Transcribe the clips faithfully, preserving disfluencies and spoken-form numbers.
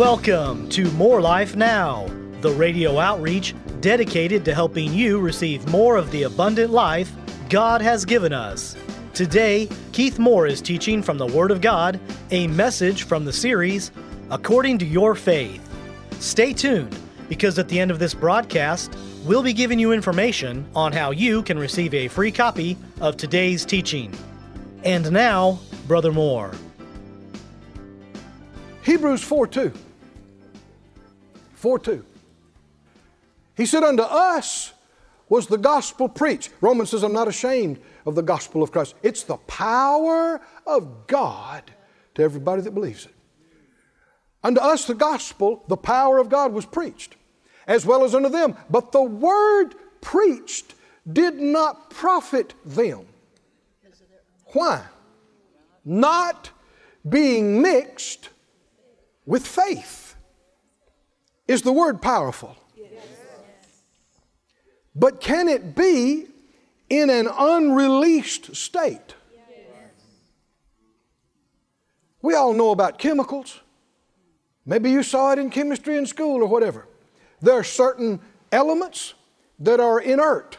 Welcome to More Life Now, the radio outreach dedicated to helping you receive more of the abundant life God has given us. Today, Keith Moore is teaching from the Word of God, a message from the series, According to Your Faith. Stay tuned, because at the end of this broadcast, we'll be giving you information on how you can receive a free copy of today's teaching. And now, Brother Moore. Hebrews four two. four two. He said, unto us was the gospel preached. Romans says, I'm not ashamed of the gospel of Christ. It's the power of God to everybody that believes it. Unto us the gospel, the power of God was preached, as well as unto them. But the word preached did not profit them. Why? Not being mixed with faith. Is the word powerful? Yes. But can it be in an unreleased state? Yes. We all know about chemicals. Maybe you saw it in chemistry in school or whatever. There are certain elements that are inert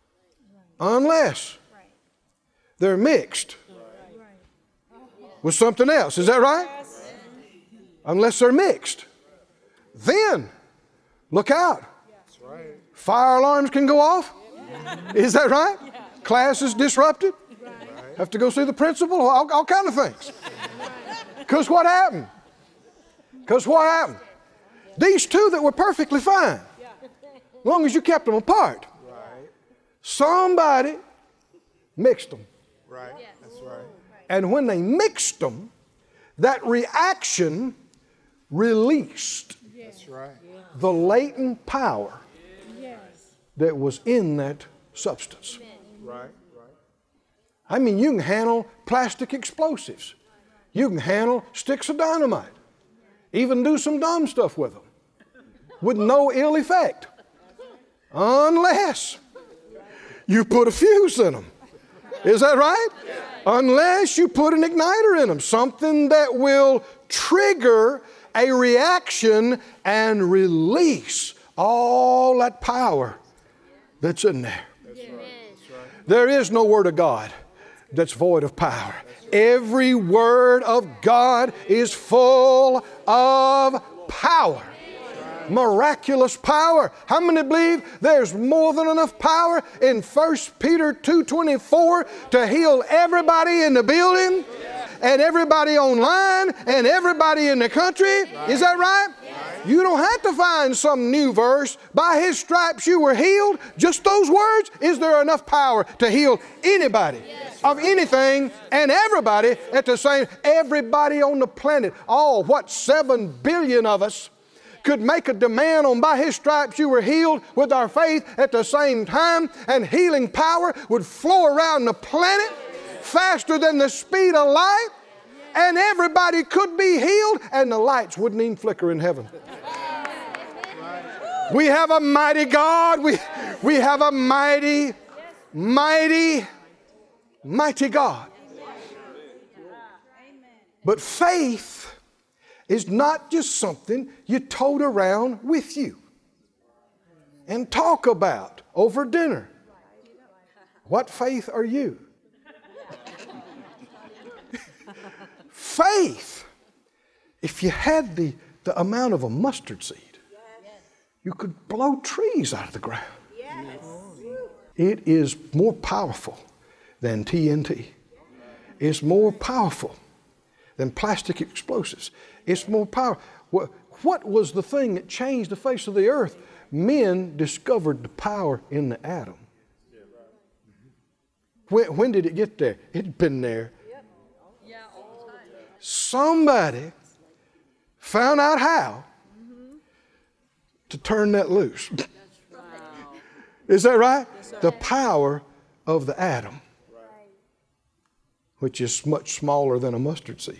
unless they're mixed with something else. Is that right? Unless they're mixed. Then, look out. That's right. Fire alarms can go off. Yeah. Is that right? Yeah. Class is disrupted. Right. Have to go see the principal. All, all kind of things. Because what happened? Because what happened? These two that were perfectly fine, as long as you kept them apart, right. Somebody mixed them. Right. That's right. And when they mixed them, that reaction released That's right. the latent power that was in that substance. Right, right. I mean, you can handle plastic explosives. You can handle sticks of dynamite. Even do some dumb stuff with them with no ill effect. Unless you put a fuse in them. Is that right? Unless you put an igniter in them. Something that will trigger a reaction and release all that power that's in there. That's right. That's right. There is no word of God that's void of power. Every word of God is full of power. Miraculous power. How many believe there's more than enough power in First Peter two twenty-four to heal everybody in the building and everybody online and everybody in the country? Is that right? You don't have to find some new verse. By His stripes you were healed. Just those words. Is there enough power to heal anybody of anything and everybody at the same? Everybody on the planet, all what seven billion of us, could make a demand on by His stripes you were healed with our faith at the same time, and healing power would flow around the planet faster than the speed of light, and everybody could be healed, and the lights wouldn't even flicker in heaven. We have a mighty God. We, we have a mighty, mighty, mighty God. But faith is not just something you tote around with you and talk about over dinner. What faith are you? Faith, if you had the, the amount of a mustard seed, you could blow trees out of the ground. It is more powerful than T N T. It's more powerful than plastic explosives. It's more powerful. What, what was the thing that changed the face of the earth? Men discovered the power in the atom. When, when did it get there? It had been there. Somebody found out how to turn that loose. Is that right? The power of the atom, which is much smaller than a mustard seed.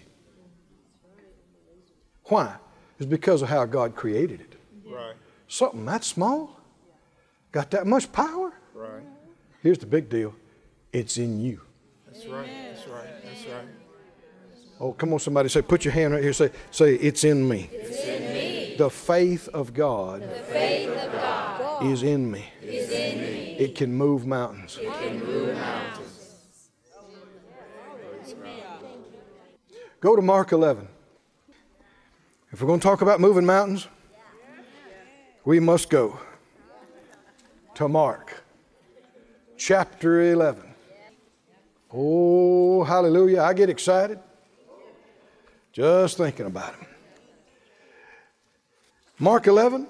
Why? It's because of how God created it. Right. Something that small got that much power. Right. Here's the big deal. It's in you. That's right. That's right. That's right. Oh, come on, somebody say, put your hand right here. Say, say, it's in me. It's in me. The faith of God, The faith of God is in me. is in me. It can move mountains. It can move mountains. Go to Mark eleven. If we're going to talk about moving mountains, we must go to Mark chapter eleven. Oh, hallelujah. I get excited just thinking about it. Mark eleven,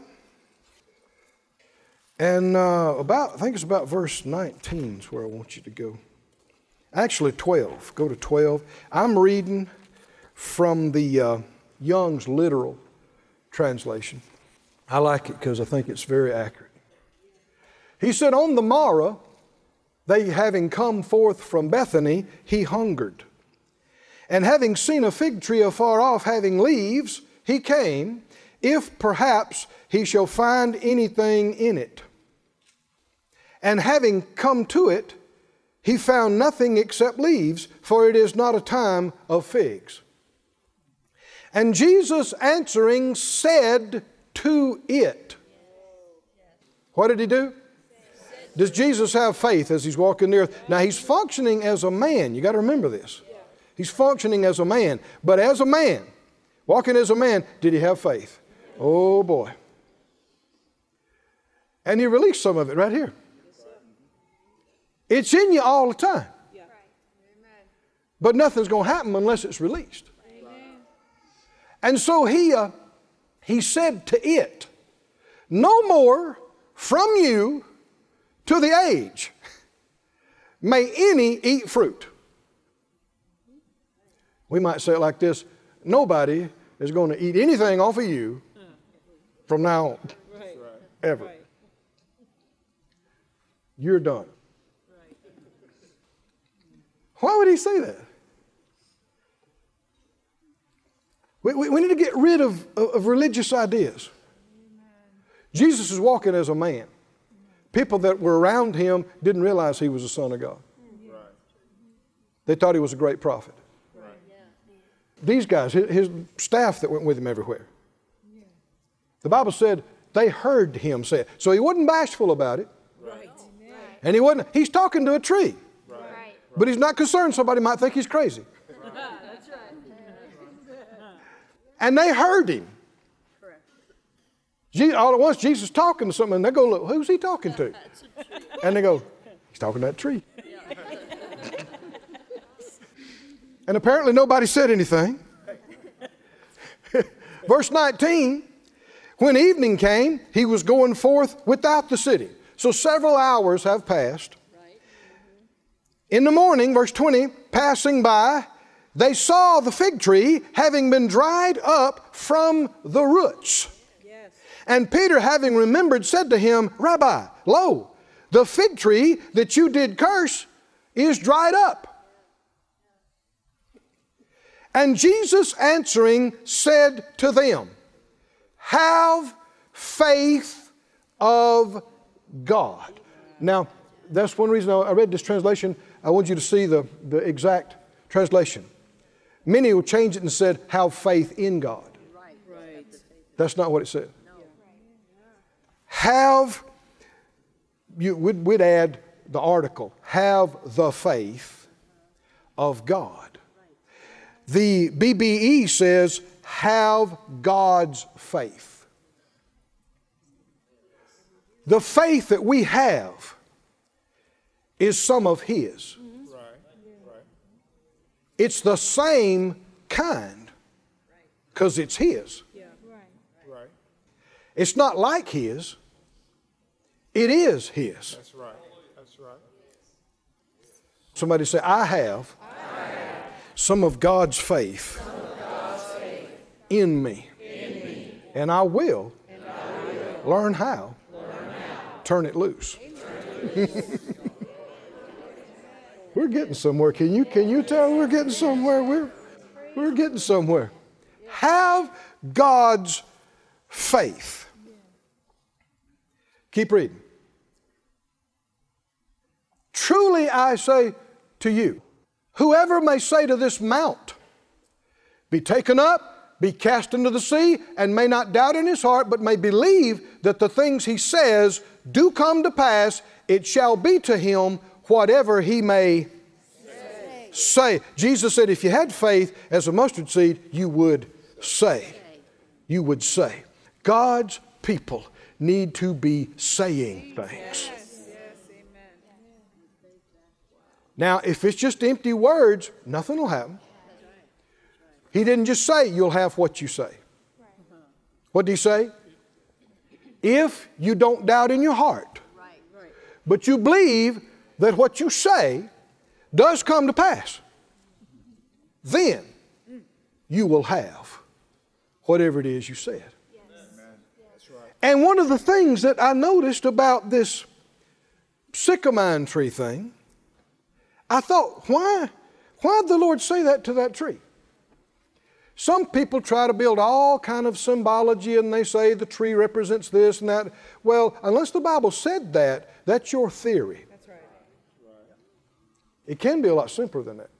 and uh, about, I think it's about verse nineteen is where I want you to go. Actually, twelve. Go to twelve. I'm reading from the uh, Young's Literal Translation. I like it because I think it's very accurate. He said, on the morrow, they having come forth from Bethany, he hungered. And having seen a fig tree afar off having leaves, he came, if perhaps he shall find anything in it. And having come to it, he found nothing except leaves, for it is not a time of figs. And Jesus answering said to it. What did he do? Does Jesus have faith as he's walking the earth? Now he's functioning as a man. You got to remember this. He's functioning as a man. But as a man, walking as a man, did he have faith? Oh boy. And he released some of it right here. It's in you all the time. But nothing's going to happen unless it's released. And so he, uh, he said to it, no more from you to the age may any eat fruit. We might say it like this, nobody is going to eat anything off of you from now on, right. ever. Right. You're done. Right. Why would he say that? We, we, we need to get rid of, of, of religious ideas. Amen. Jesus is walking as a man. People that were around him didn't realize he was the Son of God. Right. They thought he was a great prophet. Right. These guys, his, his staff that went with him everywhere. Yeah. The Bible said they heard him say it. So he wasn't bashful about it. Right. And he wasn't, he's talking to a tree. Right. But he's not concerned somebody might think he's crazy. Right. That's right. And they heard him. All at once, Jesus talking to someone, and they go, look, who's he talking to? And they go, he's talking to that tree. And apparently nobody said anything. Verse nineteen, when evening came, he was going forth without the city. So several hours have passed. In the morning, verse twenty, passing by, they saw the fig tree having been dried up from the roots. And Peter, having remembered, said to him, Rabbi, lo, the fig tree that you did curse is dried up. And Jesus answering said to them, have faith of God. Now, that's one reason I read this translation. I want you to see the, the exact translation. Many will change it and said, have faith in God. Right. That's not what it said. Have, you, we'd, we'd add the article, have the faith of God. The B B E says, have God's faith. The faith that we have is some of His. Right. Right. It's the same kind because it's His. Yeah. Right. Right. It's not like His. It is His. That's right. That's right. Somebody say, I have, I have some of God's faith, some of God's faith in me. In me. And I will, and I will learn how, learn how turn it loose. turn it loose. We're getting somewhere. Can you, can you tell we're getting somewhere? We're, we're getting somewhere. Have God's faith. Keep reading. Truly I say to you, whoever may say to this mount, be taken up be cast into the sea, and may not doubt in his heart, but may believe that the things he says do come to pass, it shall be to him whatever he may say. say. Jesus said if you had faith as a mustard seed, you would say. You would say. God's people need to be saying things. Now, if it's just empty words, nothing will happen. He didn't just say, you'll have what you say. What did he say? If you don't doubt in your heart, but you believe that what you say does come to pass, then you will have whatever it is you said. And one of the things that I noticed about this sycamore tree thing, I thought, why, why did the Lord say that to that tree? Some people try to build all kind of symbology and they say the tree represents this and that. Well, unless the Bible said that, that's your theory. That's right. It can be a lot simpler than that.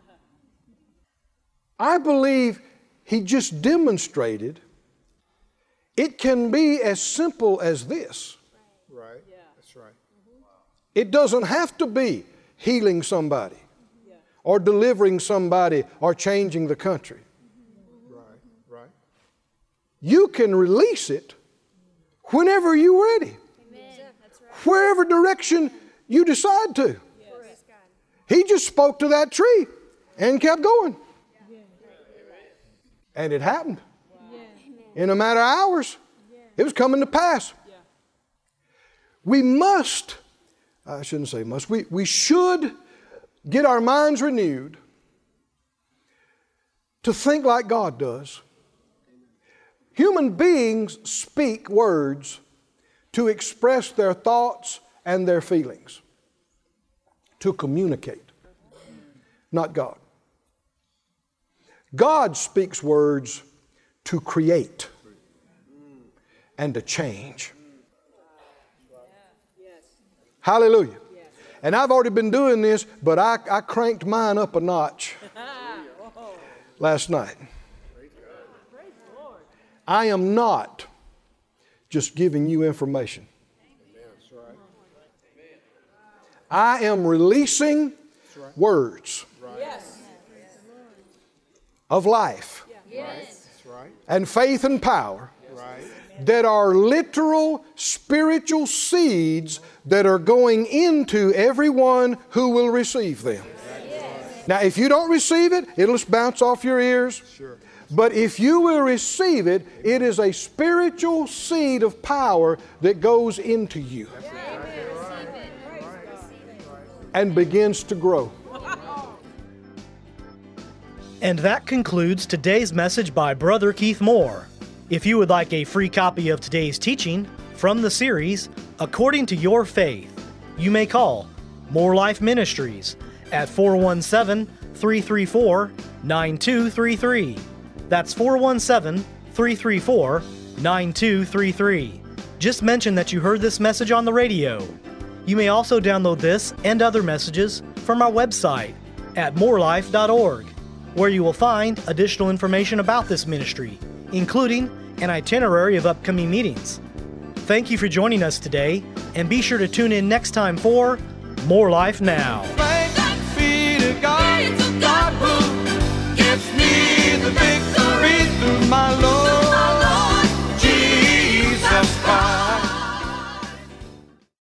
I believe he just demonstrated it can be as simple as this. Right. Yeah. That's right. It doesn't have to be healing somebody or delivering somebody or changing the country. You can release it whenever you're ready. Amen. Wherever direction you decide to. Yes. He just spoke to that tree and kept going. Yeah. And it happened. Wow. In a matter of hours, yeah. It was coming to pass. Yeah. We must, I shouldn't say must, we, we should get our minds renewed to think like God does. Human beings speak words to express their thoughts and their feelings, to communicate, not God. God speaks words to create and to change. Hallelujah. And I've already been doing this, but I, I cranked mine up a notch last night. I am not just giving you information. I am releasing words of life and faith and power that are literal spiritual seeds that are going into everyone who will receive them. Now, if you don't receive it, it'll just bounce off your ears. But if you will receive it, it is a spiritual seed of power that goes into you and begins to grow. And that concludes today's message by Brother Keith Moore. If you would like a free copy of today's teaching from the series, According to Your Faith, you may call More Life Ministries at four one seven, three three four, nine two three three. That's four one seven, three three four, nine two three three. Just mention that you heard this message on the radio. You may also download this and other messages from our website at more life dot org, where you will find additional information about this ministry, including an itinerary of upcoming meetings. Thank you for joining us today, and be sure to tune in next time for More Life Now. Thanks be to God, God who gives me